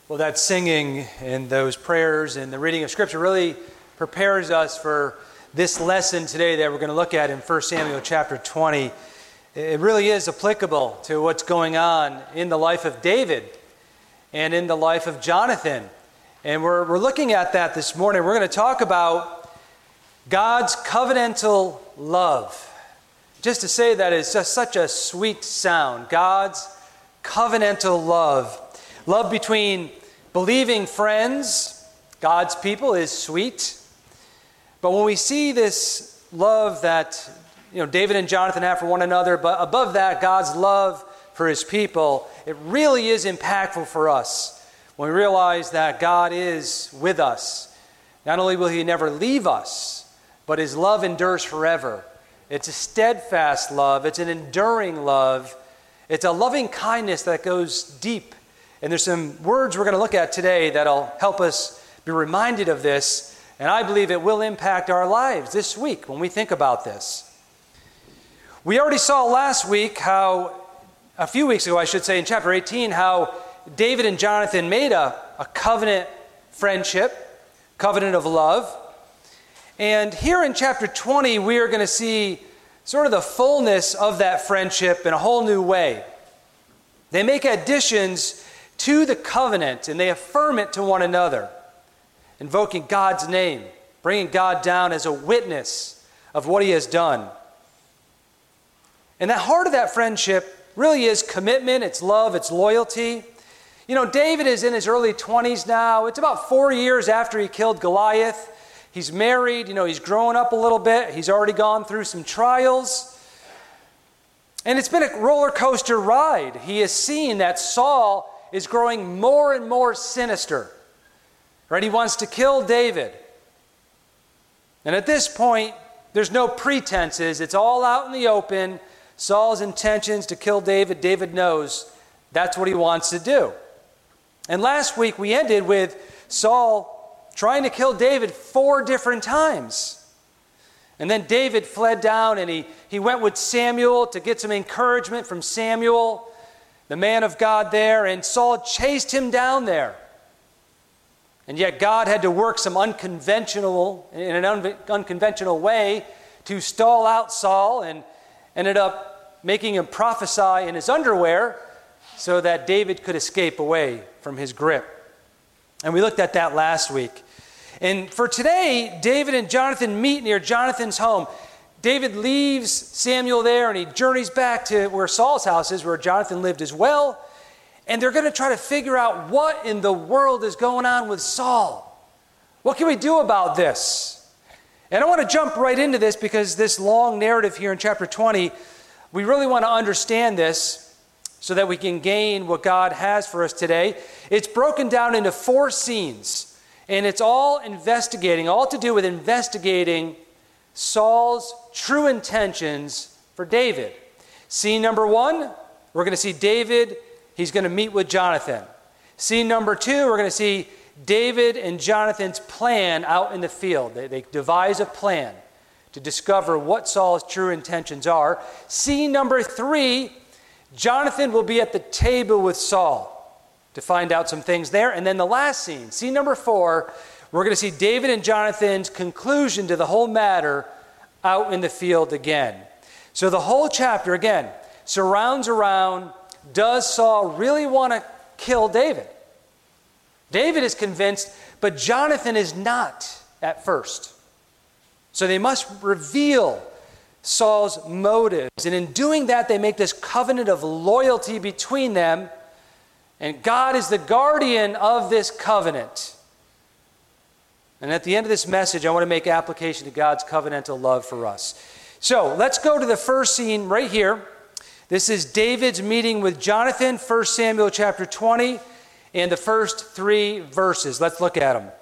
Well, that singing and those prayers and the reading of Scripture really prepares us for this lesson today that we're going to look at in 1 Samuel chapter 20. It really is applicable to what's going on in the life of David and in the life of Jonathan. And we're looking at that this morning. We're going to talk about God's covenantal love. Just to say that is just such a sweet sound. God's covenantal love. Love between believing friends, God's people, is sweet. But when we see this love that David and Jonathan have for one another, but above that, God's love for his people, it really is impactful for us when we realize that God is with us. Not only will he never leave us, but his love endures forever. It's a steadfast love. It's an enduring love. It's a loving kindness that goes deep. And there's some words we're going to look at today that'll help us be reminded of this. And I believe it will impact our lives this week when we think about this. We already saw last week a few weeks ago, I should say, in chapter 18, how David and Jonathan made a covenant friendship, covenant of love. And here in chapter 20, we are going to see sort of the fullness of that friendship in a whole new way. They make additions to the covenant, and they affirm it to one another, invoking God's name, bringing God down as a witness of what he has done. And the heart of that friendship really is commitment, it's love, it's loyalty. David is in his early 20s now. It's about 4 years after he killed Goliath. He's married, he's grown up a little bit. He's already gone through some trials. And it's been a roller coaster ride. He has seen that Saul is growing more and more sinister. Right? He wants to kill David. And at this point, there's no pretenses. It's all out in the open. Saul's intentions to kill David, David knows that's what he wants to do. And last week we ended with Saul trying to kill David 4 different times. And then David fled down and he went with Samuel to get some encouragement from Samuel, the man of God there, and Saul chased him down there. And yet God had to work in an unconventional way to stall out Saul, and ended up making him prophesy in his underwear so that David could escape away from his grip. And we looked at that last week. And for today, David and Jonathan meet near Jonathan's home. David leaves Samuel there and he journeys back to where Saul's house is, where Jonathan lived as well. And they're going to try to figure out what in the world is going on with Saul. What can we do about this? And I want to jump right into this because this long narrative here in chapter 20, we really want to understand this so that we can gain what God has for us today. It's broken down into 4 scenes, and it's all to do with investigating Saul's true intentions for David. Scene number 1, we're going to see David, he's going to meet with Jonathan. Scene number 2, we're going to see David and Jonathan's plan out in the field. They devise a plan to discover what Saul's true intentions are. Scene number 3, Jonathan will be at the table with Saul to find out some things there. And then the last scene number 4, we're going to see David and Jonathan's conclusion to the whole matter out in the field again. So the whole chapter, again, surrounds around, does Saul really want to kill David? David is convinced, but Jonathan is not at first. So they must reveal Saul's motives. And in doing that, they make this covenant of loyalty between them. And God is the guardian of this covenant. And at the end of this message, I want to make application to God's covenantal love for us. So let's go to the first scene right here. This is David's meeting with Jonathan, 1 Samuel chapter 20, and the first 3 verses. Let's look at them.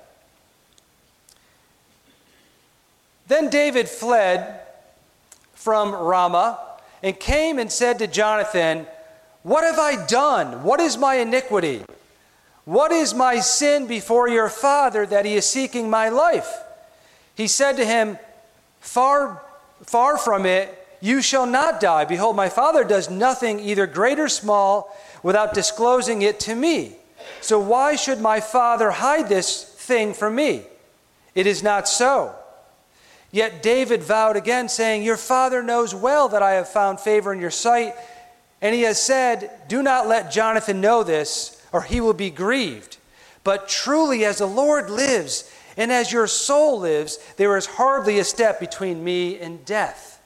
Then David fled from Ramah and came and said to Jonathan, "What have I done? What is my iniquity? What is my sin before your father that he is seeking my life?" He said to him, Far from it, you shall not die. Behold, my father does nothing, either great or small, without disclosing it to me. So why should my father hide this thing from me? It is not so. Yet David vowed again, saying, your father knows well that I have found favor in your sight. And he has said, do not let Jonathan know this, or he will be grieved. But truly, as the Lord lives, and as your soul lives, there is hardly a step between me and death.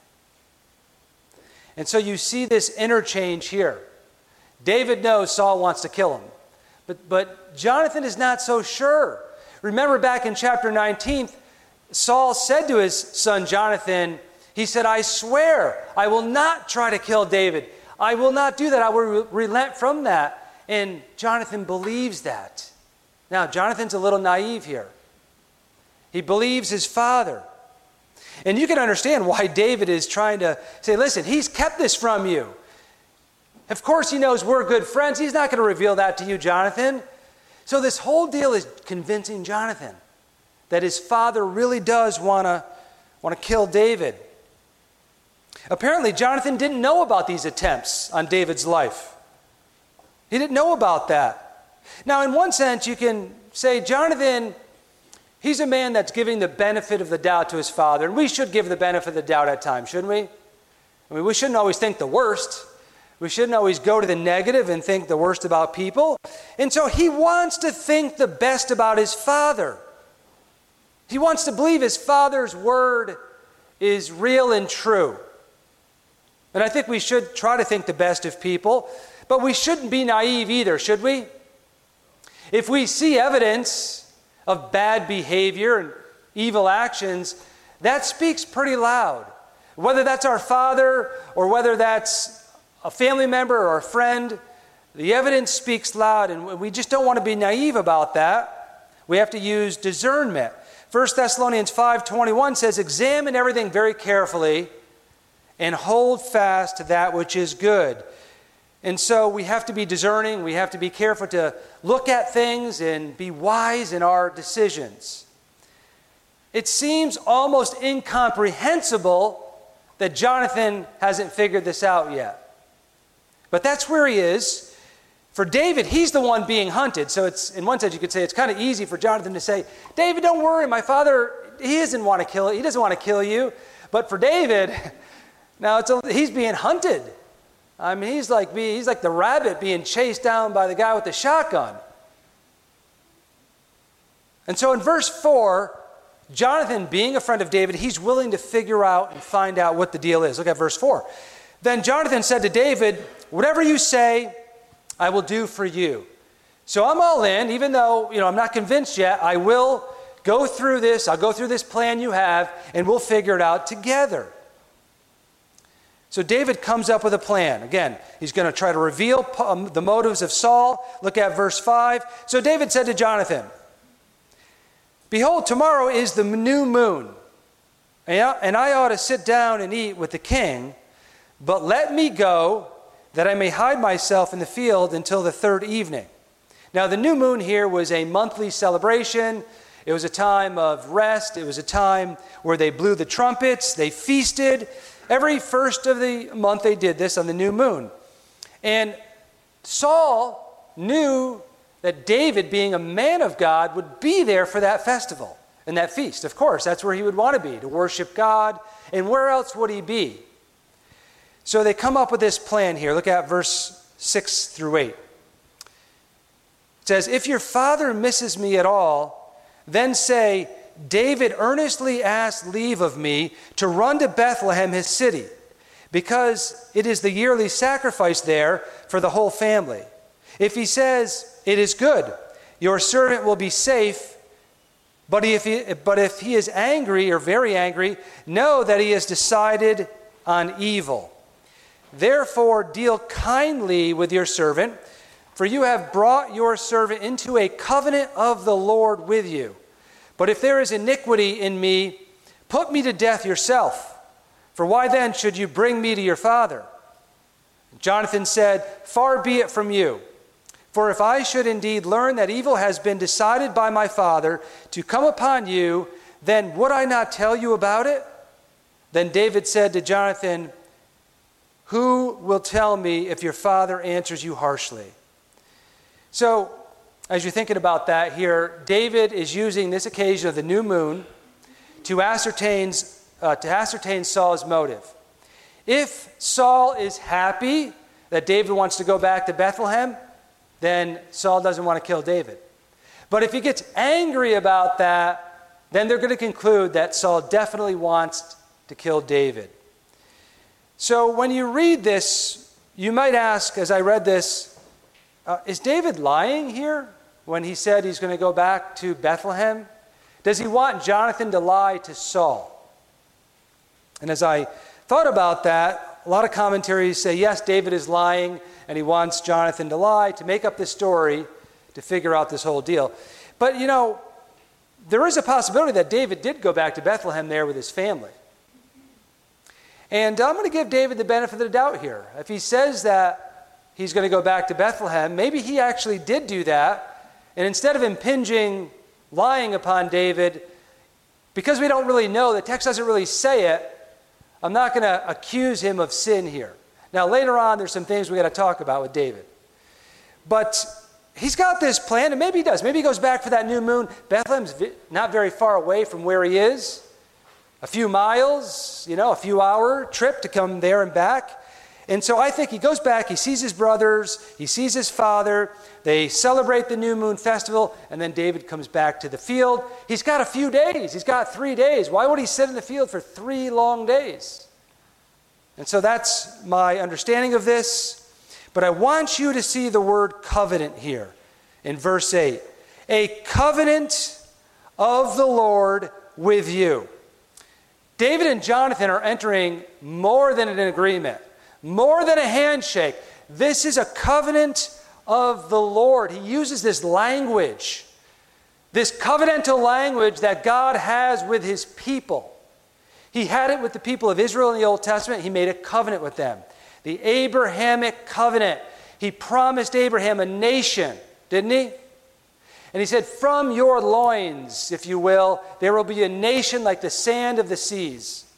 And so you see this interchange here. David knows Saul wants to kill him. But Jonathan is not so sure. Remember back in chapter 19, Saul said to his son Jonathan, he said, I swear I will not try to kill David. I will not do that. I will relent from that. And Jonathan believes that. Now, Jonathan's a little naive here. He believes his father. And you can understand why David is trying to say, listen, he's kept this from you. Of course he knows we're good friends. He's not going to reveal that to you, Jonathan. So this whole deal is convincing Jonathan that his father really does want to kill David. Apparently, Jonathan didn't know about these attempts on David's life. He didn't know about that. Now, in one sense, you can say, Jonathan, he's a man that's giving the benefit of the doubt to his father, and we should give the benefit of the doubt at times, shouldn't we? I mean, we shouldn't always think the worst. We shouldn't always go to the negative and think the worst about people. And so he wants to think the best about his father. He wants to believe his father's word is real and true. And I think we should try to think the best of people, but we shouldn't be naive either, should we? If we see evidence of bad behavior and evil actions, that speaks pretty loud. Whether that's our father or whether that's a family member or a friend, the evidence speaks loud, and we just don't want to be naive about that. We have to use discernment. 1 Thessalonians 5:21 says, examine everything very carefully and hold fast to that which is good. And so we have to be discerning. We have to be careful to look at things and be wise in our decisions. It seems almost incomprehensible that Jonathan hasn't figured this out yet. But that's where he is. For David, he's the one being hunted. So it's, in one sense, you could say it's kind of easy for Jonathan to say, David, don't worry, my father, he doesn't want to kill you. But for David, now he's being hunted. I mean, he's like the rabbit being chased down by the guy with the shotgun. And so in verse 4, Jonathan, being a friend of David, he's willing to figure out and find out what the deal is. Look at verse 4. Then Jonathan said to David, whatever you say, I will do for you. So I'm all in, even though I'm not convinced yet. I will go through this. I'll go through this plan you have, and we'll figure it out together. So David comes up with a plan. Again, he's going to try to reveal the motives of Saul. Look at verse 5. So David said to Jonathan, behold, tomorrow is the new moon, and I ought to sit down and eat with the king. But let me go, that I may hide myself in the field until the third evening. Now, the new moon here was a monthly celebration. It was a time of rest. It was a time where they blew the trumpets. They feasted. Every first of the month they did this on the new moon. And Saul knew that David, being a man of God, would be there for that festival and that feast. Of course, that's where he would want to be, to worship God. And where else would he be? So they come up with this plan here. Look at verse 6 through 8. It says, if your father misses me at all, then say, David earnestly asked leave of me to run to Bethlehem, his city, because it is the yearly sacrifice there for the whole family. If he says, it is good, your servant will be safe, but if he is angry or very angry, know that he has decided on evil. Therefore, deal kindly with your servant, for you have brought your servant into a covenant of the Lord with you. But if there is iniquity in me, put me to death yourself. For why then should you bring me to your father? Jonathan said, far be it from you. For if I should indeed learn that evil has been decided by my father to come upon you, then would I not tell you about it? Then David said to Jonathan, who will tell me if your father answers you harshly? So as you're thinking about that here, David is using this occasion of the new moon to ascertain Saul's motive. If Saul is happy that David wants to go back to Bethlehem, then Saul doesn't want to kill David. But if he gets angry about that, then they're going to conclude that Saul definitely wants to kill David. So when you read this, you might ask, as I read this, is David lying here when he said he's going to go back to Bethlehem? Does he want Jonathan to lie to Saul? And as I thought about that, a lot of commentaries say, yes, David is lying, and he wants Jonathan to lie to make up this story to figure out this whole deal. But, there is a possibility that David did go back to Bethlehem there with his family. And I'm going to give David the benefit of the doubt here. If he says that he's going to go back to Bethlehem, maybe he actually did do that. And instead of impinging, lying upon David, because we don't really know, the text doesn't really say it, I'm not going to accuse him of sin here. Now, later on, there's some things we got to talk about with David. But he's got this plan, and maybe he does. Maybe he goes back for that new moon. Bethlehem's not very far away from where he is. A few miles, a few hour trip to come there and back. And so I think he goes back, he sees his brothers, he sees his father, they celebrate the new moon festival, and then David comes back to the field. He's got a few days, he's got 3 days. Why would he sit in the field for 3 long days? And so that's my understanding of this. But I want you to see the word covenant here in verse 8. A covenant of the Lord with you. David and Jonathan are entering more than an agreement, more than a handshake. This is a covenant of the Lord. He uses this language, this covenantal language that God has with his people. He had it with the people of Israel in the Old Testament. He made a covenant with them. The Abrahamic covenant. He promised Abraham a nation, didn't he? And he said, from your loins, if you will, there will be a nation like the sand of the seas.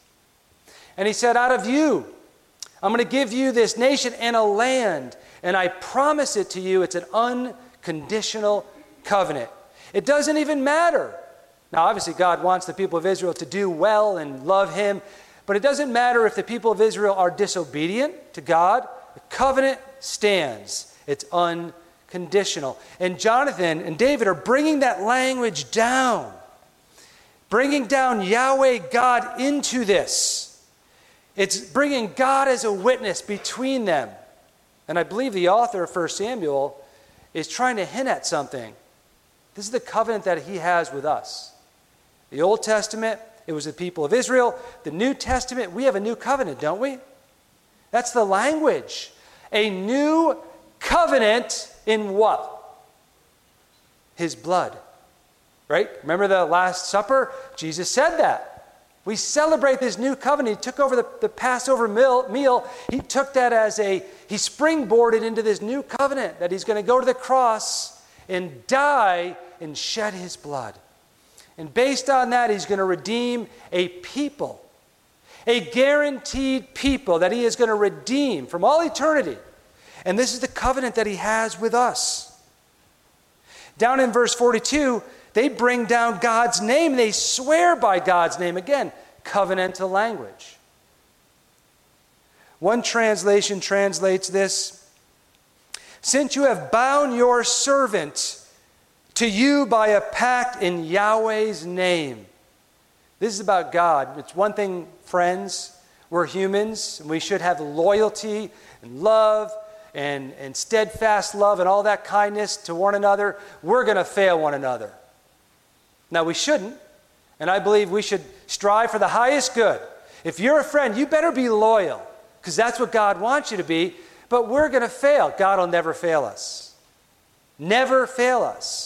And he said, out of you, I'm going to give you this nation and a land, and I promise it to you. It's an unconditional covenant. It doesn't even matter. Now, obviously, God wants the people of Israel to do well and love him, but it doesn't matter if the people of Israel are disobedient to God. The covenant stands. It's unconditional. And Jonathan and David are bringing that language down, bringing down Yahweh God into this. It's bringing God as a witness between them. And I believe the author of 1 Samuel is trying to hint at something. This is the covenant that he has with us. The Old Testament, it was the people of Israel. The New Testament, we have a new covenant, don't we? That's the language. A new covenant in what? His blood. Right? Remember the Last Supper? Jesus said that. We celebrate this new covenant. He took over the Passover meal. He took that he springboarded into this new covenant that he's going to go to the cross and die and shed his blood. And based on that, he's going to redeem a people, a guaranteed people that he is going to redeem from all eternity. And this is the covenant that he has with us. Down in verse 42, they bring down God's name. They swear by God's name. Again, covenantal language. One translation translates this: since you have bound your servant to you by a pact in Yahweh's name. This is about God. It's one thing, friends, we're humans, and we should have loyalty and love and steadfast love and all that kindness to one another. We're going to fail one another. Now, we shouldn't, and I believe we should strive for the highest good. If you're a friend, you better be loyal, because that's what God wants you to be, but we're going to fail. God will never fail us. Never fail us.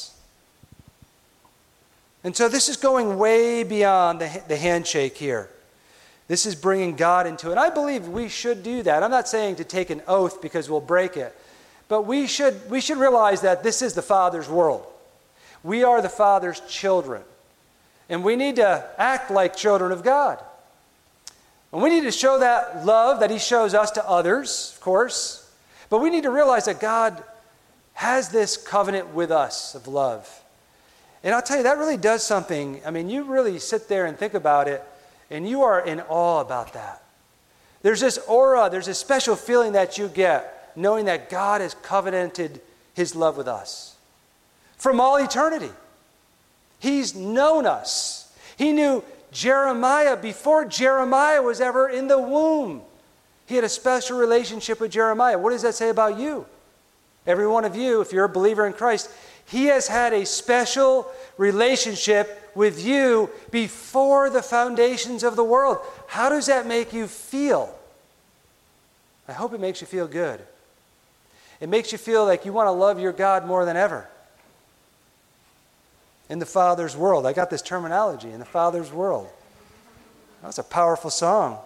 And so this is going way beyond the handshake here. This is bringing God into it. And I believe we should do that. I'm not saying to take an oath because we'll break it, but we should realize that this is the Father's world. We are the Father's children. And we need to act like children of God. And we need to show that love that he shows us to others, of course. But we need to realize that God has this covenant with us of love. And I'll tell you, that really does something. I mean, you really sit there and think about it, and you are in awe about that. There's this aura, there's this special feeling that you get knowing that God has covenanted his love with us from all eternity. He's known us. He knew Jeremiah before Jeremiah was ever in the womb. He had a special relationship with Jeremiah. What does that say about you? Every one of you, if you're a believer in Christ, he has had a special relationship with you before the foundations of the world. How does that make you feel? I hope it makes you feel good. It makes you feel like you want to love your God more than ever. In the Father's world. I got this terminology, in the Father's world. That's a powerful song.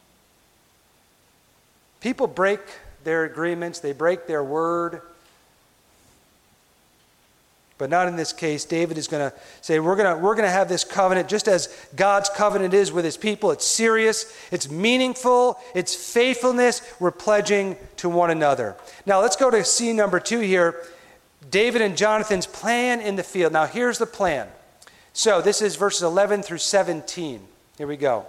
People break their agreements, they break their word. But not in this case. David is going to say, we're going to have this covenant just as God's covenant is with his people. It's serious, it's meaningful, it's faithfulness. We're pledging to one another. Now let's go to scene number 2 here. David and Jonathan's plan in the field. Now here's the plan. So this is verses 11 through 17. Here we go.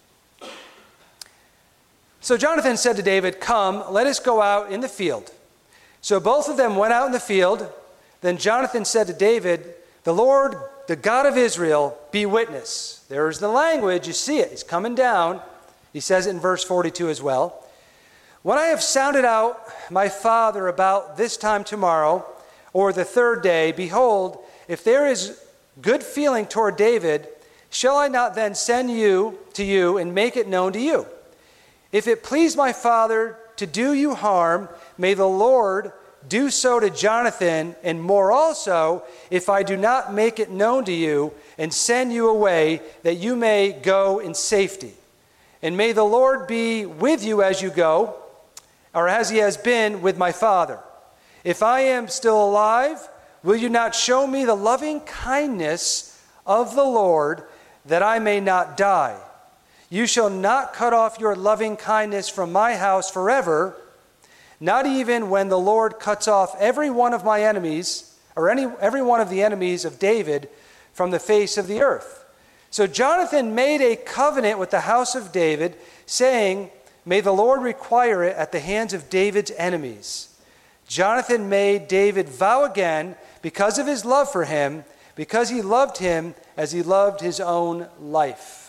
So Jonathan said to David, "Come, let us go out in the field." So both of them went out in the field. Then Jonathan said to David, "The Lord, the God of Israel, be witness." There's the language. You see it. He's coming down. He says it in verse 42 as well. "When I have sounded out my father about this time tomorrow, or the third day, behold, if there is good feeling toward David, shall I not then send you to you and make it known to you? If it please my father to do you harm, may the Lord do so to Jonathan, and more also, if I do not make it known to you and send you away, that you may go in safety. And may the Lord be with you as you go, or as he has been with my father. If I am still alive, will you not show me the loving kindness of the Lord, that I may not die? You shall not cut off your loving kindness from my house forever, not even when the Lord cuts off every one of my enemies, or every one of the enemies of David from the face of the earth." So Jonathan made a covenant with the house of David, saying, "May the Lord require it at the hands of David's enemies." Jonathan made David vow again because of his love for him, because he loved him as he loved his own life.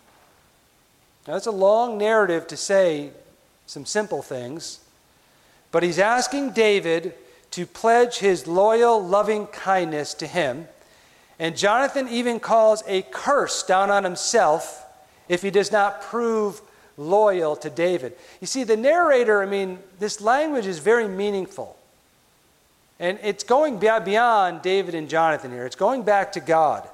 Now, that's a long narrative to say some simple things. But he's asking David to pledge his loyal, loving kindness to him. And Jonathan even calls a curse down on himself if he does not prove loyal to David. You see, the narrator, this language is very meaningful. And it's going beyond David and Jonathan here. It's going back to God.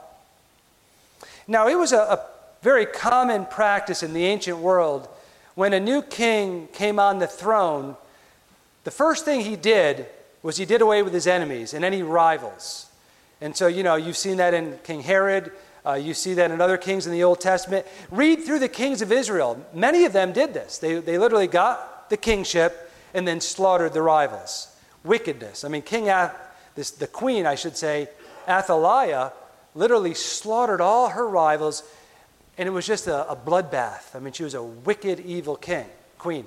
Now, it was a very common practice in the ancient world when a new king came on the throne. The first thing he did was he did away with his enemies and any rivals. And so, you've seen that in King Herod. You see that in other kings in the Old Testament. Read through the kings of Israel. Many of them did this. They literally got the kingship and then slaughtered the rivals. Wickedness. The queen, Athaliah, literally slaughtered all her rivals, and it was just a bloodbath. She was a wicked, evil queen.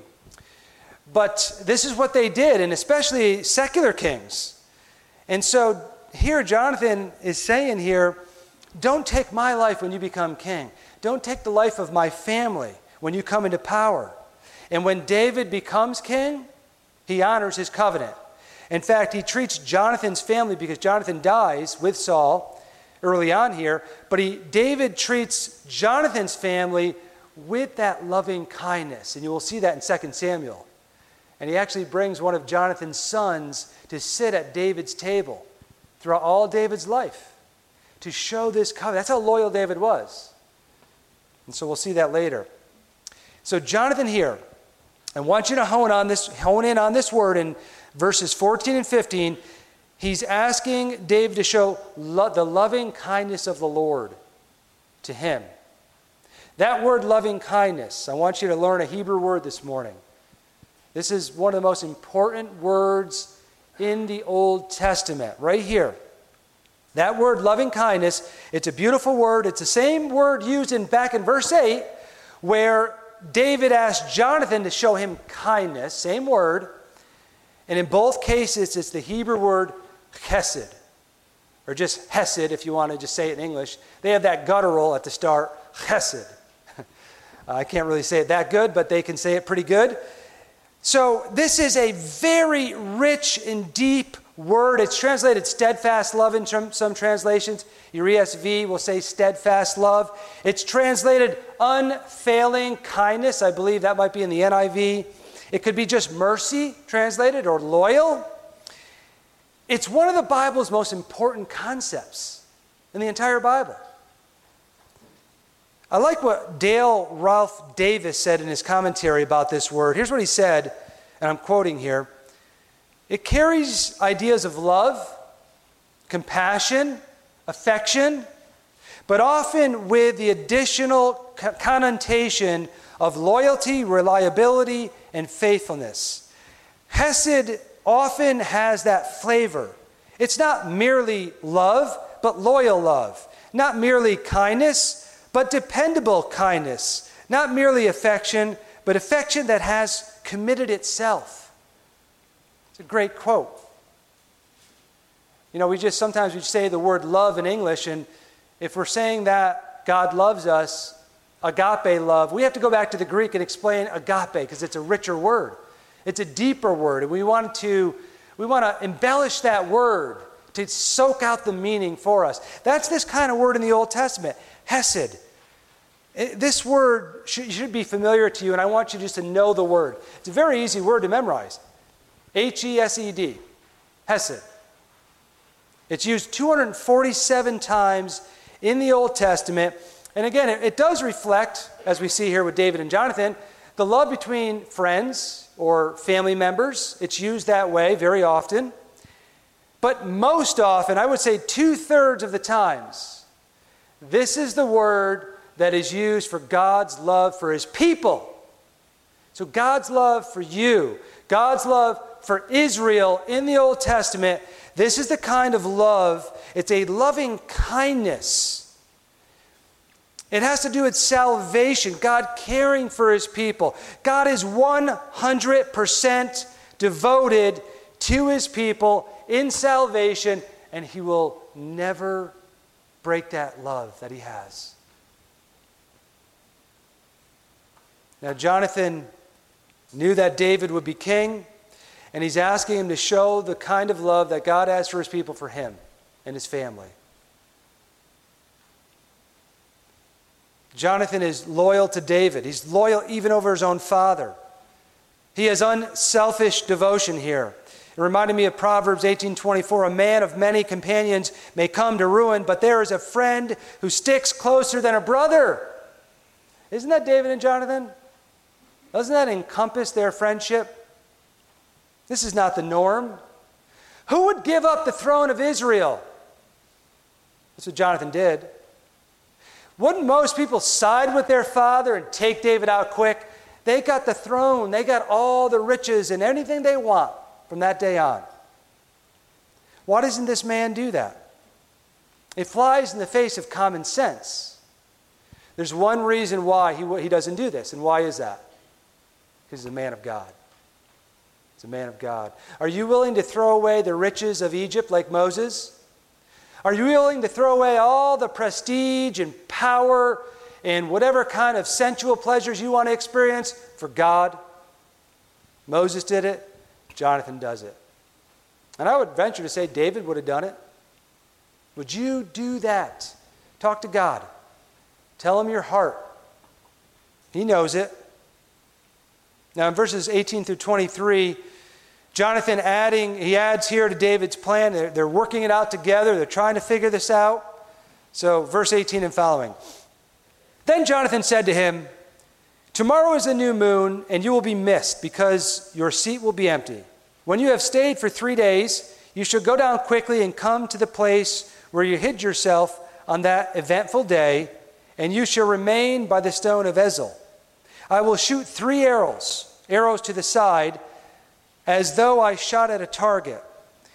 But this is what they did, and especially secular kings. And so here Jonathan is saying here, don't take my life when you become king. Don't take the life of my family when you come into power. And when David becomes king, he honors his covenant. In fact, he treats Jonathan's family, because Jonathan dies with Saul early on here, but David treats Jonathan's family with that loving kindness. And you will see that in 2 Samuel. And he actually brings one of Jonathan's sons to sit at David's table throughout all David's life to show this covenant. That's how loyal David was. And so we'll see that later. So Jonathan here, I want you to hone in on this word in verses 14 and 15. He's asking David to show the loving kindness of the Lord to him. That word loving kindness, I want you to learn a Hebrew word this morning. This is one of the most important words in the Old Testament, right here. That word loving kindness, it's a beautiful word. It's the same word used back in verse 8 where David asked Jonathan to show him kindness, same word. And in both cases, it's the Hebrew word chesed, or just hesed if you want to just say it in English. They have that guttural at the start, chesed. I can't really say it that good, but they can say it pretty good. So this is a very rich and deep word. It's translated steadfast love in some translations. Your ESV will say steadfast love. It's translated unfailing kindness. I believe that might be in the NIV. It could be just mercy translated, or loyal. It's one of the Bible's most important concepts in the entire Bible. I like what Dale Ralph Davis said in his commentary about this word. Here's what he said, and I'm quoting here. It carries ideas of love, compassion, affection, but often with the additional connotation of loyalty, reliability, and faithfulness. Hesed often has that flavor. It's not merely love, but loyal love. Not merely kindness, but dependable kindness. Not merely affection, but affection that has committed itself. It's a great quote. You know, sometimes we say the word love in English, and if we're saying that God loves us, agape love, we have to go back to the Greek and explain agape because it's a richer word. It's a deeper word, and we want to embellish that word to soak out the meaning for us. That's this kind of word in the Old Testament, hesed. This word should be familiar to you, and I want you just to know the word. It's a very easy word to memorize. H-E-S-E-D, hesed. It's used 247 times in the Old Testament. And again, it does reflect, as we see here with David and Jonathan, the love between friends or family members. It's used that way very often. But most often, I would say 2/3 of the times, this is the word that is used for God's love for his people. So God's love for you, God's love for Israel in the Old Testament, this is the kind of love, it's a loving kindness. It has to do with salvation, God caring for his people. God is 100% devoted to his people in salvation, and he will never break that love that he has. Now, Jonathan knew that David would be king, and he's asking him to show the kind of love that God has for his people for him and his family. Jonathan is loyal to David. He's loyal even over his own father. He has unselfish devotion here. It reminded me of Proverbs 18:24. A man of many companions may come to ruin, but there is a friend who sticks closer than a brother. Isn't that David and Jonathan? Doesn't that encompass their friendship? This is not the norm. Who would give up the throne of Israel? That's what Jonathan did. Wouldn't most people side with their father and take David out quick? They got the throne. They got all the riches and anything they want from that day on. Why doesn't this man do that? It flies in the face of common sense. There's one reason why he doesn't do this, and why is that? Because he's a man of God. He's a man of God. Are you willing to throw away the riches of Egypt like Moses? Are you willing to throw away all the prestige and power and whatever kind of sensual pleasures you want to experience for God? Moses did it. Jonathan does it. And I would venture to say David would have done it. Would you do that? Talk to God. Tell him your heart. He knows it. Now in verses 18 through 23, Jonathan adds here to David's plan. They're working it out together. They're trying to figure this out. So verse 18 and following. Then Jonathan said to him, "Tomorrow is a new moon, and you will be missed, because your seat will be empty. When you have stayed for 3 days, you shall go down quickly and come to the place where you hid yourself on that eventful day, and you shall remain by the stone of Ezel. I will shoot 3 arrows to the side, as though I shot at a target.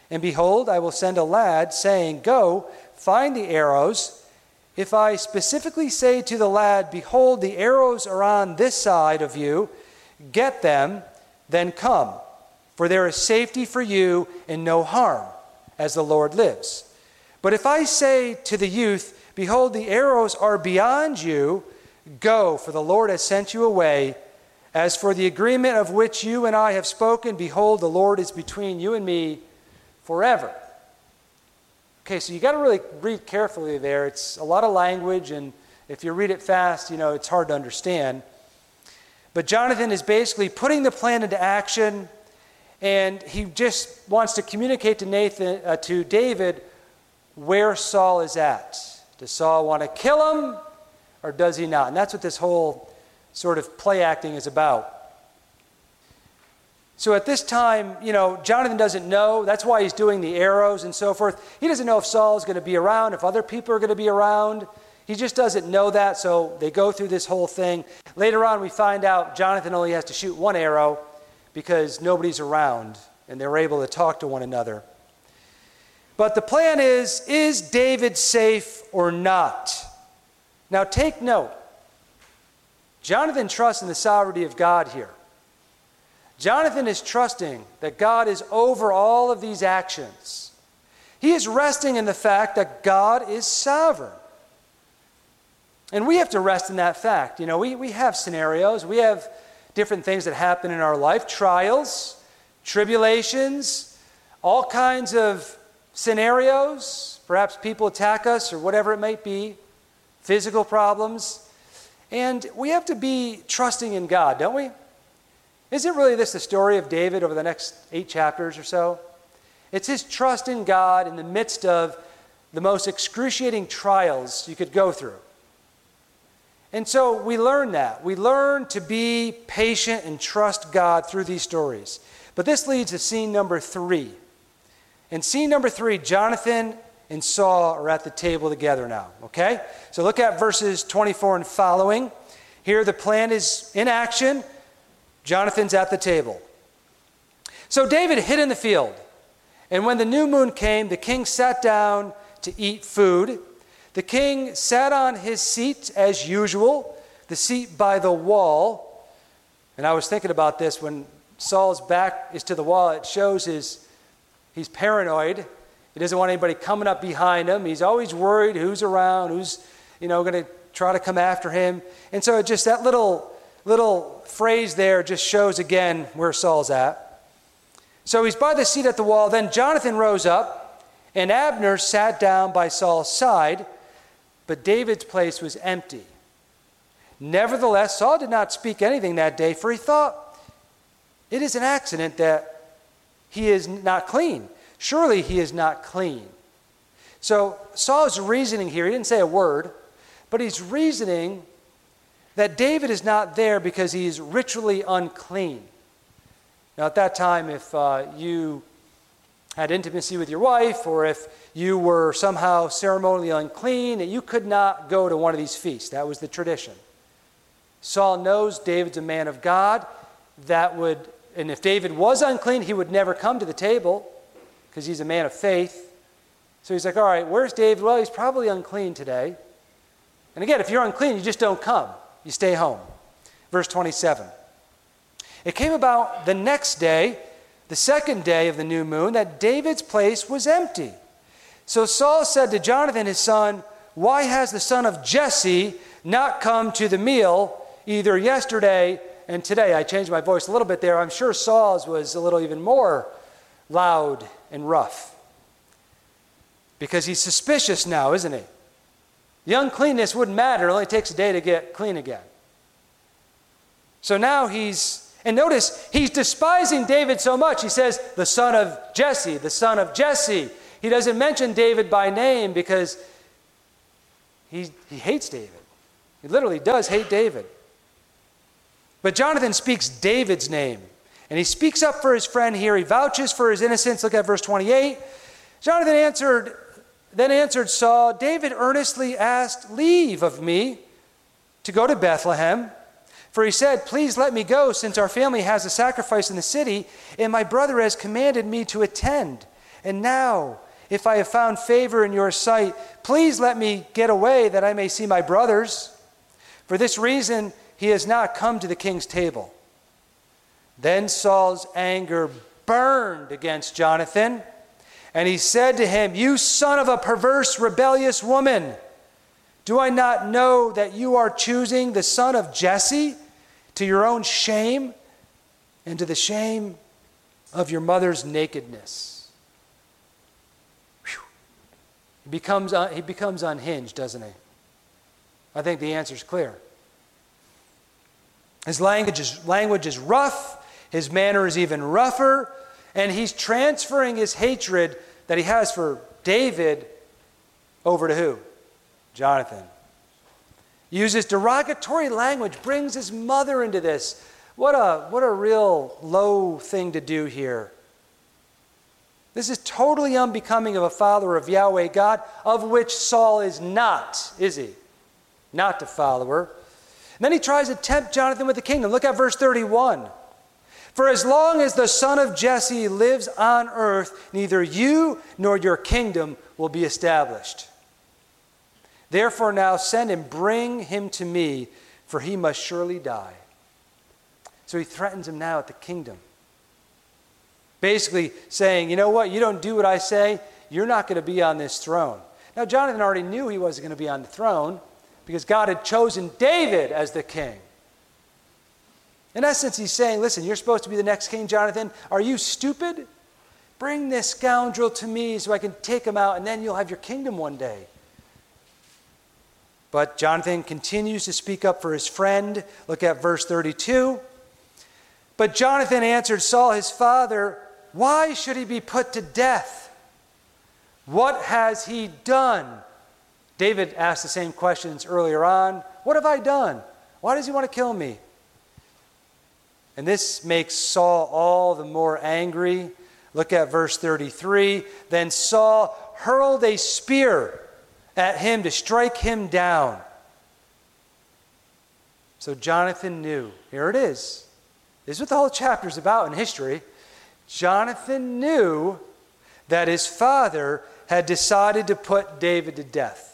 And behold, I will send a lad, saying, Go, find the arrows. If I specifically say to the lad, Behold, the arrows are on this side of you, get them, then come. For there is safety for you and no harm, as the Lord lives. But if I say to the youth, Behold, the arrows are beyond you, go, for the Lord has sent you away. As for the agreement of which you and I have spoken, behold, the Lord is between you and me forever. Okay, so you got to really read carefully there. It's a lot of language, and if you read it fast, it's hard to understand. But Jonathan is basically putting the plan into action, and he just wants to communicate to David where Saul is at. Does Saul want to kill him, or does he not? And that's what this whole sort of play acting is about. So at this time, Jonathan doesn't know. That's why he's doing the arrows and so forth. He doesn't know if Saul is going to be around, if other people are going to be around. He just doesn't know that, so they go through this whole thing. Later on, we find out Jonathan only has to shoot one arrow because nobody's around, and they're able to talk to one another. But the plan is David safe or not? Now take note. Jonathan trusts in the sovereignty of God here. Jonathan is trusting that God is over all of these actions. He is resting in the fact that God is sovereign. And we have to rest in that fact. We have scenarios. We have different things that happen in our life. Trials, tribulations, all kinds of scenarios. Perhaps people attack us or whatever it might be. Physical problems. And we have to be trusting in God, don't we? Isn't really this the story of David over the next 8 chapters or so? It's his trust in God in the midst of the most excruciating trials you could go through. And so we learn that. We learn to be patient and trust God through these stories. But this leads to scene number 3. In scene number 3, Jonathan and Saul are at the table together now. Okay? So look at verses 24 and following. Here the plan is in action. Jonathan's at the table. So David hid in the field. And when the new moon came, the king sat down to eat food. The king sat on his seat as usual, the seat by the wall. And I was thinking about this when Saul's back is to the wall. It shows he's paranoid. He doesn't want anybody coming up behind him. He's always worried who's around, who's going to try to come after him. And so just that little phrase there just shows again where Saul's at. So he's by the seat at the wall. Then Jonathan rose up, and Abner sat down by Saul's side, but David's place was empty. Nevertheless, Saul did not speak anything that day, for he thought, it is an accident that he is not clean. Surely he is not clean. So Saul's reasoning here, he didn't say a word, but he's reasoning that David is not there because he is ritually unclean. Now at that time, if you had intimacy with your wife, or if you were somehow ceremonially unclean, that you could not go to one of these feasts. That was the tradition. Saul knows David's a man of God. And if David was unclean, he would never come to the table because he's a man of faith. So he's like, all right, where's David? Well, he's probably unclean today. And again, if you're unclean, you just don't come. You stay home. Verse 27. It came about the next day, the second day of the new moon, that David's place was empty. So Saul said to Jonathan his son, why has the son of Jesse not come to the meal either yesterday and today? I changed my voice a little bit there. I'm sure Saul's was a little even more loud and rough. Because he's suspicious now, isn't he? The uncleanness wouldn't matter. It only takes a day to get clean again. So now and notice, he's despising David so much. He says, the son of Jesse, the son of Jesse. He doesn't mention David by name because he hates David. He literally does hate David. But Jonathan speaks David's name. And he speaks up for his friend here. He vouches for his innocence. Look at verse 28. Jonathan then answered Saul, David earnestly asked leave of me to go to Bethlehem. For he said, please let me go, since our family has a sacrifice in the city, and my brother has commanded me to attend. And now, if I have found favor in your sight, please let me get away that I may see my brothers. For this reason, he has not come to the king's table." Then Saul's anger burned against Jonathan, and he said to him, "You son of a perverse, rebellious woman, do I not know that you are choosing the son of Jesse to your own shame and to the shame of your mother's nakedness?" Whew. He becomes unhinged, doesn't he? I think the answer is clear. His language is rough. His manner is even rougher. And he's transferring his hatred that he has for David over to who? Jonathan. Uses derogatory language, brings his mother into this. What a real low thing to do here. This is totally unbecoming of a follower of Yahweh God, of which Saul is not, is he? Not a follower. And then he tries to tempt Jonathan with the kingdom. Look at verse 31. "For as long as the son of Jesse lives on earth, neither you nor your kingdom will be established. Therefore now send and bring him to me, for he must surely die." So he threatens him now at the kingdom. Basically saying, you know what, you don't do what I say, you're not going to be on this throne. Now Jonathan already knew he wasn't going to be on the throne because God had chosen David as the king. In essence, he's saying, listen, you're supposed to be the next king, Jonathan. Are you stupid? Bring this scoundrel to me so I can take him out, and then you'll have your kingdom one day. But Jonathan continues to speak up for his friend. Look at verse 32. "But Jonathan answered Saul his father, 'Why should he be put to death? What has he done?'" David asked the same questions earlier on. "What have I done? Why does he want to kill me?" And this makes Saul all the more angry. Look at verse 33. "Then Saul hurled a spear at him to strike him down." So Jonathan knew. Here it is. This is what the whole chapter is about in history. Jonathan knew that his father had decided to put David to death.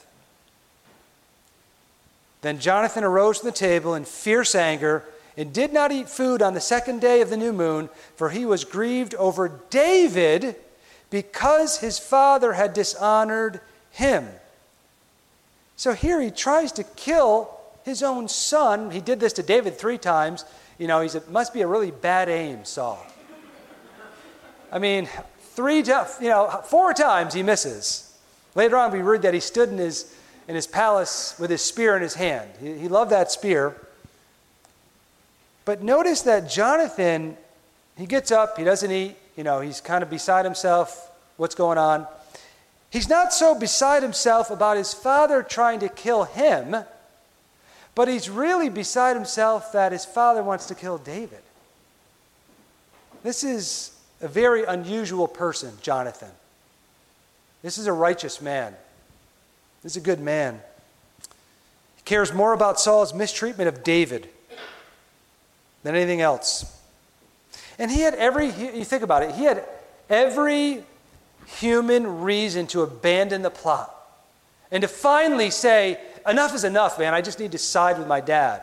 Then Jonathan arose from the table in fierce anger and did not eat food on the second day of the new moon, for he was grieved over David because his father had dishonored him. So here he tries to kill his own son. He did this to David 3 times. You know, it must be a really bad aim, Saul. I mean, 4 times he misses. Later on we read that he stood in his palace with his spear in his hand. He loved that spear. But notice that Jonathan, he gets up, he doesn't eat, he's kind of beside himself. What's going on? He's not so beside himself about his father trying to kill him, but he's really beside himself that his father wants to kill David. This is a very unusual person, Jonathan. This is a righteous man. This is a good man. He cares more about Saul's mistreatment of David than anything else. And he had you think about it, he had every human reason to abandon the plot and to finally say, enough is enough, man. I just need to side with my dad.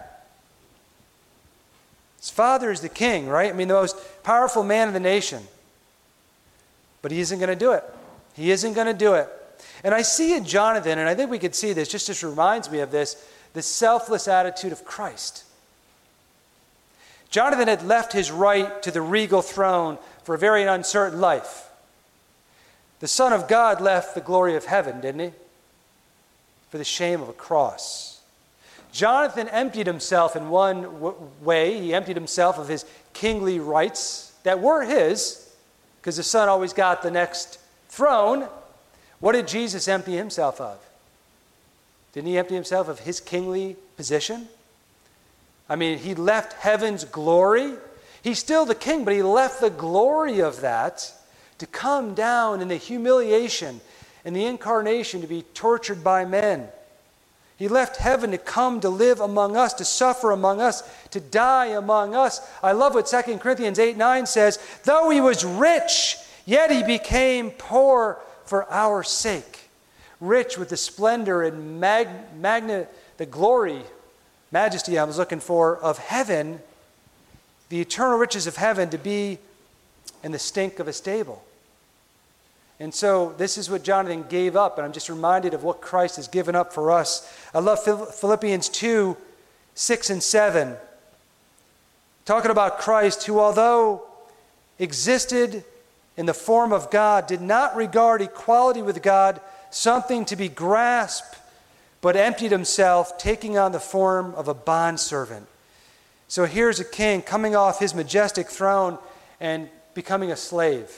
His father is the king, right? I mean, the most powerful man in the nation. But he isn't going to do it. He isn't going to do it. And I see in Jonathan, and I think we could see this, just reminds me of this selfless attitude of Christ. Jonathan had left his right to the regal throne for a very uncertain life. The Son of God left the glory of heaven, didn't he? For the shame of a cross. Jonathan emptied himself in one way. He emptied himself of his kingly rights that were his, because the son always got the next throne. What did Jesus empty himself of? Didn't he empty himself of his kingly position? I mean, he left heaven's glory. He's still the king, but he left the glory of that to come down in the humiliation and the incarnation to be tortured by men. He left heaven to come to live among us, to suffer among us, to die among us. I love what 2 Corinthians 8:9 says. Though he was rich, Yet he became poor for our sake, rich with the splendor and the glory, majesty I was looking for, of heaven, the eternal riches of heaven, to be in the stink of a stable. And so this is what Jonathan gave up, and I'm just reminded of what Christ has given up for us. I love Philippians 2, 6 and 7. Talking about Christ, who although existed in the form of God, did not regard equality with God something to be grasped, but emptied himself, taking on the form of a bondservant. So here's a king coming off his majestic throne and becoming a slave.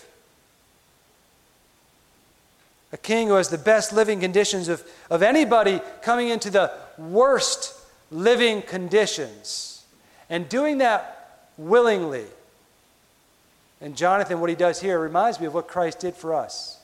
A king who has the best living conditions of anybody, coming into the worst living conditions and doing that willingly. And Jonathan, what he does here reminds me of what Christ did for us.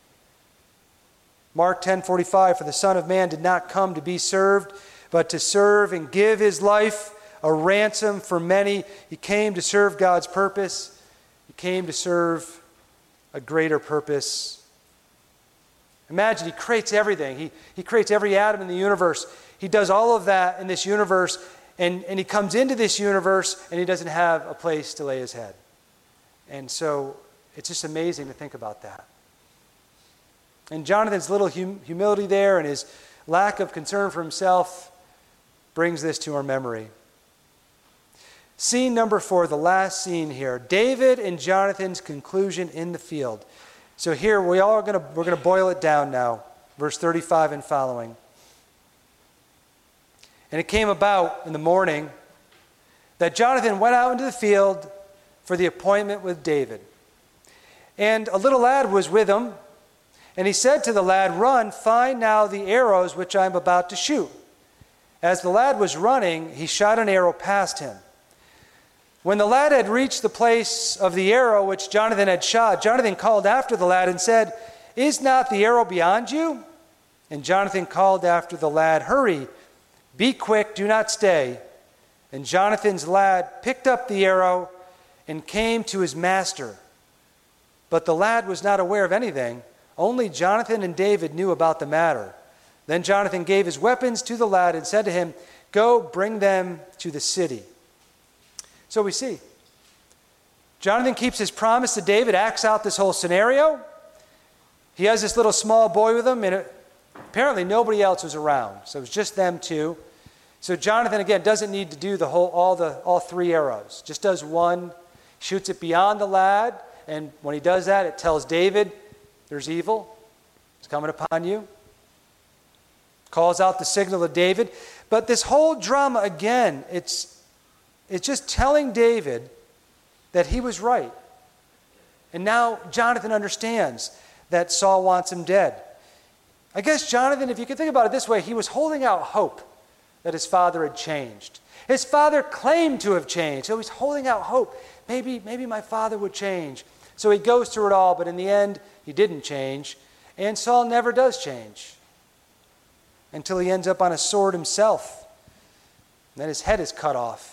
Mark 10:45, for the Son of Man did not come to be served, but to serve and give his life a ransom for many. He came to serve God's purpose. He came to serve a greater purpose. Imagine, he creates everything. He creates every atom in the universe. He does all of that in this universe, and he comes into this universe, and he doesn't have a place to lay his head. And so it's just amazing to think about that. And Jonathan's little humility there and his lack of concern for himself brings this to our memory. Scene number 4, the last scene here. David and Jonathan's conclusion in the field. So here we're going to boil it down now. Verse 35 and following. And it came about in the morning that Jonathan went out into the field for the appointment with David. And a little lad was with him, and he said to the lad, run, find now the arrows which I am about to shoot. As the lad was running, he shot an arrow past him. When the lad had reached the place of the arrow which Jonathan had shot, Jonathan called after the lad and said, is not the arrow beyond you? And Jonathan called after the lad, hurry, be quick, do not stay. And Jonathan's lad picked up the arrow and came to his master. But the lad was not aware of anything. Only Jonathan and David knew about the matter. Then Jonathan gave his weapons to the lad and said to him, go, bring them to the city. So we see, Jonathan keeps his promise to David, acts out this whole scenario. He has this little small boy with him, and apparently nobody else was around. So it was just them two. So Jonathan, again, doesn't need to do all 3 arrows. Just does one, shoots it beyond the lad, and when he does that, it tells David, there's evil. It's coming upon you. Calls out the signal of David. But this whole drama, again, it's just telling David that he was right. And now Jonathan understands that Saul wants him dead. I guess Jonathan, if you could think about it this way, he was holding out hope that his father had changed. His father claimed to have changed, so he's holding out hope. Maybe my father would change. So he goes through it all, but in the end, he didn't change. And Saul never does change until he ends up on a sword himself. And then his head is cut off.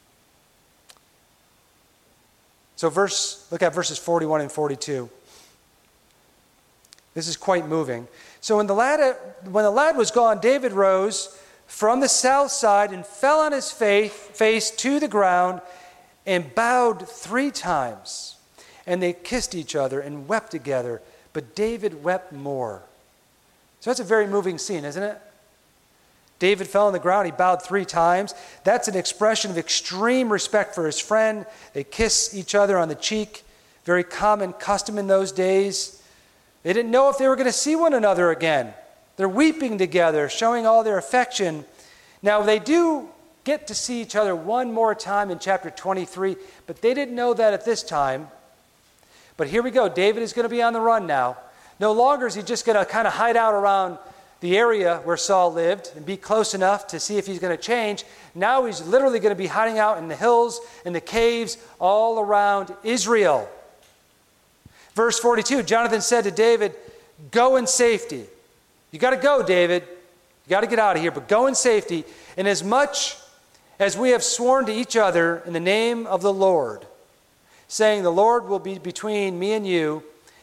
So look at verses 41 and 42. This is quite moving. So when the lad was gone, David rose from the south side and fell on his face to the ground and bowed 3 times. And they kissed each other and wept together, but David wept more. So that's a very moving scene, isn't it? David fell on the ground, he bowed 3 times. That's an expression of extreme respect for his friend. They kiss each other on the cheek, very common custom in those days. They didn't know if they were going to see one another again. They're weeping together, showing all their affection. Now, they do get to see each other one more time in chapter 23, but they didn't know that at this time. But here we go. David is going to be on the run now. No longer is he just going to kind of hide out around the area where Saul lived and be close enough to see if he's going to change. Now he's literally going to be hiding out in the hills and the caves all around Israel. Verse 42, Jonathan said to David, go in safety. You got to go, David. You got to get out of here, but go in safety. And as much as we have sworn to each other in the name of the Lord, saying, the Lord will be between me and you,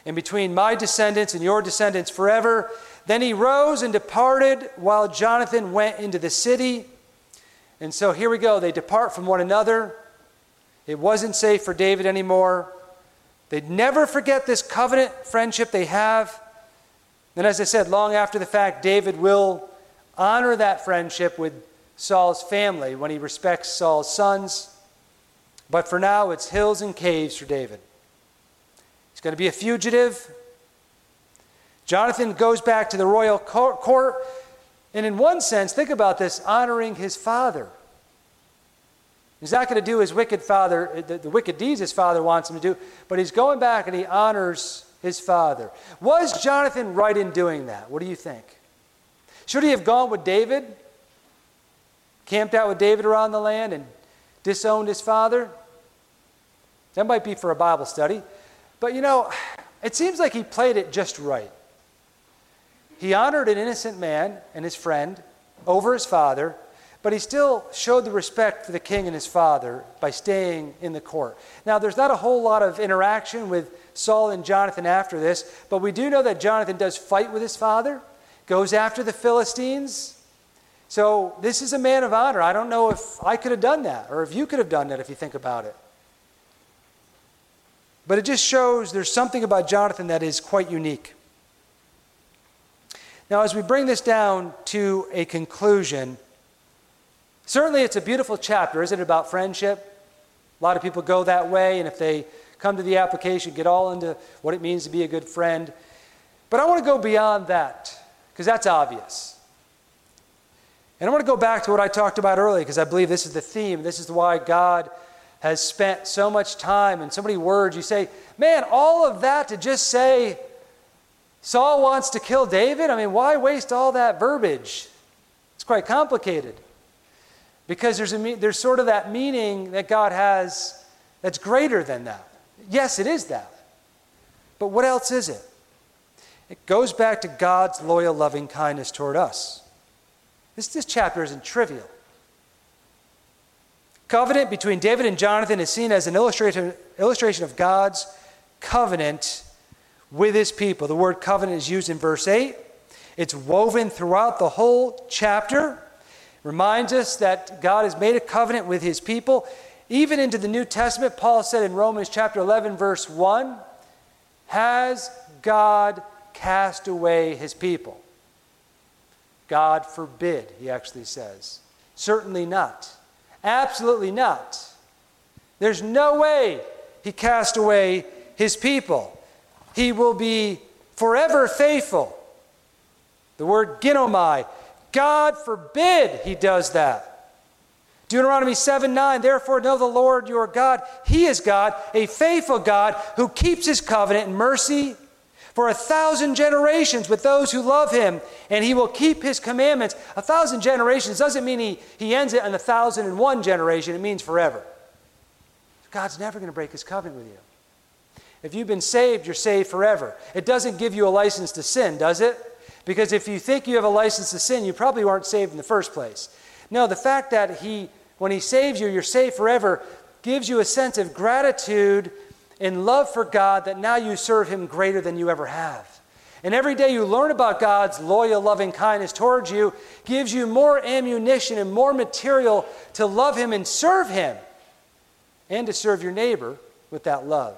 and between my descendants and your descendants forever. Then he rose and departed while Jonathan went into the city. And so here we go. They depart from one another. It wasn't safe for David anymore. They'd never forget this covenant friendship they have. And as I said, long after the fact, David will honor that friendship with Saul's family when he respects Saul's sons. But for now, it's hills and caves for David. He's going to be a fugitive. Jonathan goes back to the royal court, and in one sense, think about this, honoring his father. He's not going to do his wicked father, the wicked deeds his father wants him to do, but he's going back and he honors his father. Was Jonathan right in doing that? What do you think? Should he have gone with David? Camped out with David around the land and disowned his father? That might be for a Bible study. But it seems like he played it just right. He honored an innocent man and his friend over his father, but he still showed the respect for the king and his father by staying in the court. Now, there's not a whole lot of interaction with Saul and Jonathan after this, but we do know that Jonathan does fight with his father, goes after the Philistines. So this is a man of honor. I don't know if I could have done that, or if you could have done that if you think about it. But it just shows there's something about Jonathan that is quite unique. Now, as we bring this down to a conclusion, certainly it's a beautiful chapter, isn't it, about friendship? A lot of people go that way, and if they come to the application, get all into what it means to be a good friend. But I want to go beyond that, because that's obvious. And I want to go back to what I talked about earlier, because I believe this is the theme. This is why God has spent so much time and so many words. You say, man, all of that to just say Saul wants to kill David? I mean, why waste all that verbiage? It's quite complicated. Because there's sort of that meaning that God has that's greater than that. Yes, it is that. But what else is it? It goes back to God's loyal, loving kindness toward us. This chapter isn't trivial. Covenant between David and Jonathan is seen as an illustration of God's covenant with his people. The word covenant is used in verse 8. It's woven throughout the whole chapter. Reminds us that God has made a covenant with his people. Even into the New Testament, Paul said in Romans chapter 11, verse 1, has God cast away his people? God forbid, he actually says. Certainly not. Absolutely not. There's no way he cast away his people. He will be forever faithful. The word ginomai, God forbid he does that. Deuteronomy 7:9, therefore know the Lord your God. He is God, a faithful God who keeps his covenant and mercy for 1,000 generations with those who love him, and he will keep his commandments. 1,000 generations doesn't mean he ends it in 1,001 generation. It means forever. God's never going to break his covenant with you. If you've been saved, you're saved forever. It doesn't give you a license to sin, does it? Because if you think you have a license to sin, you probably weren't saved in the first place. No, the fact that when he saves you, you're saved forever, gives you a sense of gratitude and love for God that now you serve him greater than you ever have. And every day you learn about God's loyal, loving kindness towards you, gives you more ammunition and more material to love him and serve him, and to serve your neighbor with that love.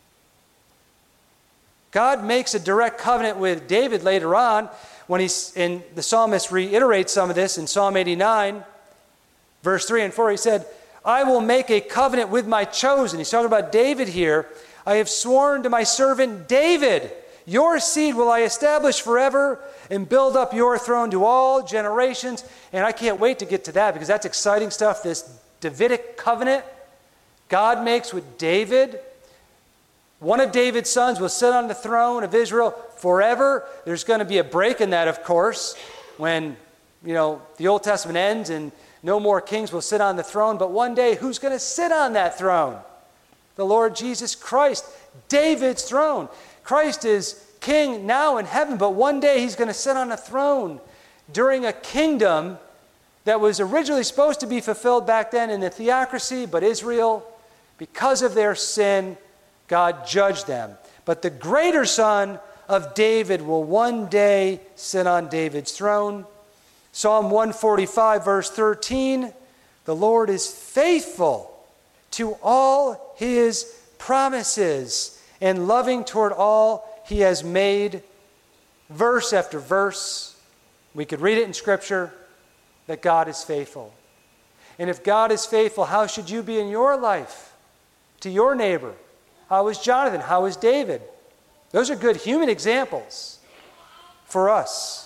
God makes a direct covenant with David later on when the psalmist reiterates some of this in Psalm 89, verse 3 and 4. He said, I will make a covenant with my chosen. He's talking about David here. I have sworn to my servant David, your seed will I establish forever and build up your throne to all generations. And I can't wait to get to that because that's exciting stuff. This Davidic covenant God makes with David. One of David's sons will sit on the throne of Israel forever. There's going to be a break in that, of course, when the Old Testament ends and no more kings will sit on the throne. But one day, who's going to sit on that throne? The Lord Jesus Christ, David's throne. Christ is king now in heaven, but one day he's going to sit on a throne during a kingdom that was originally supposed to be fulfilled back then in the theocracy, but Israel, because of their sin, God judged them. But the greater Son of David will one day sit on David's throne. Psalm 145, verse 13, the Lord is faithful to all his promises and loving toward all he has made. Verse after verse, we could read it in Scripture, that God is faithful. And if God is faithful, how should you be in your life to your neighbor? How is Jonathan? How is David? Those are good human examples for us.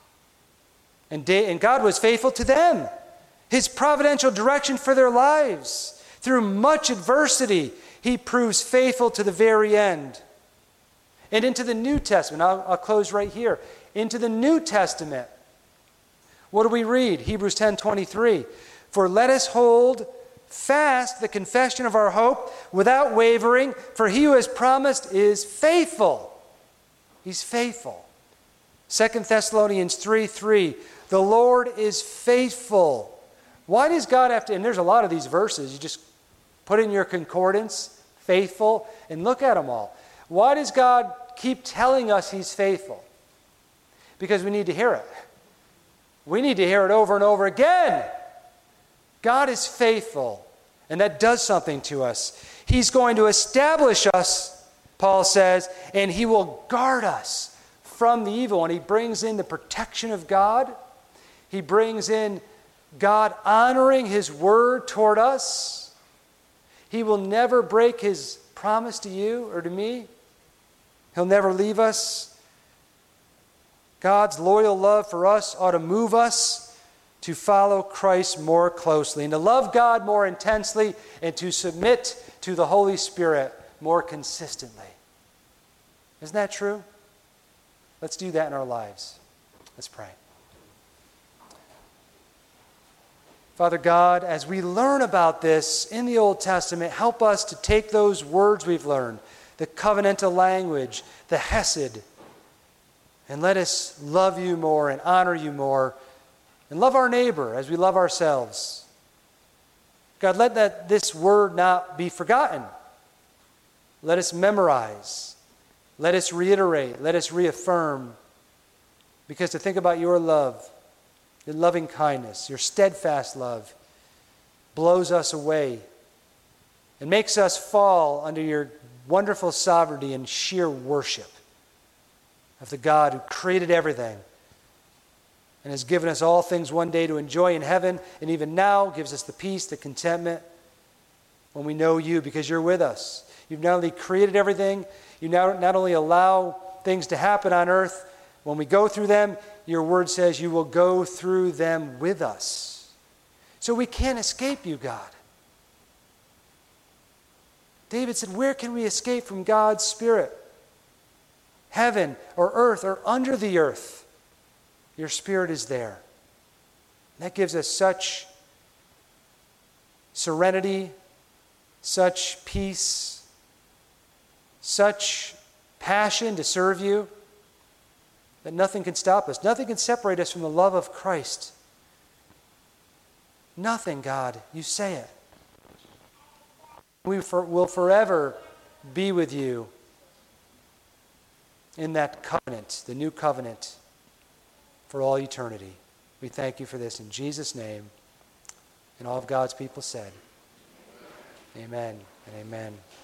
And God was faithful to them. His providential direction for their lives. Through much adversity, he proves faithful to the very end. And into the New Testament, I'll close right here. Into the New Testament, what do we read? Hebrews 10:23. For let us hold fast the confession of our hope without wavering, for he who has promised is faithful. He's faithful. 2 Thessalonians 3:3. The Lord is faithful. Why does God have to, and there's a lot of these verses, you just put in your concordance, faithful, and look at them all. Why does God keep telling us he's faithful? Because we need to hear it. We need to hear it over and over again. God is faithful, and that does something to us. He's going to establish us, Paul says, and he will guard us from the evil. And he brings in the protection of God. He brings in God honoring his word toward us. He will never break his promise to you or to me. He'll never leave us. God's loyal love for us ought to move us to follow Christ more closely and to love God more intensely and to submit to the Holy Spirit more consistently. Isn't that true? Let's do that in our lives. Let's pray. Father God, as we learn about this in the Old Testament, help us to take those words we've learned, the covenantal language, the hesed, and let us love you more and honor you more and love our neighbor as we love ourselves. God, let this word not be forgotten. Let us memorize. Let us reiterate. Let us reaffirm. Because to think about your love, your loving kindness, your steadfast love blows us away and makes us fall under your wonderful sovereignty and sheer worship of the God who created everything and has given us all things one day to enjoy in heaven, and even now gives us the peace, the contentment when we know you because you're with us. You've not only created everything, you not only allow things to happen on earth. When we go through them, your word says you will go through them with us. So we can't escape you, God. David said, where can we escape from God's Spirit? Heaven or earth or under the earth. Your Spirit is there. That gives us such serenity, such peace, such passion to serve you that nothing can stop us. Nothing can separate us from the love of Christ. Nothing, God. You say it. We will forever be with you in that covenant, the new covenant, for all eternity. We thank you for this in Jesus' name. And all of God's people said, amen and amen.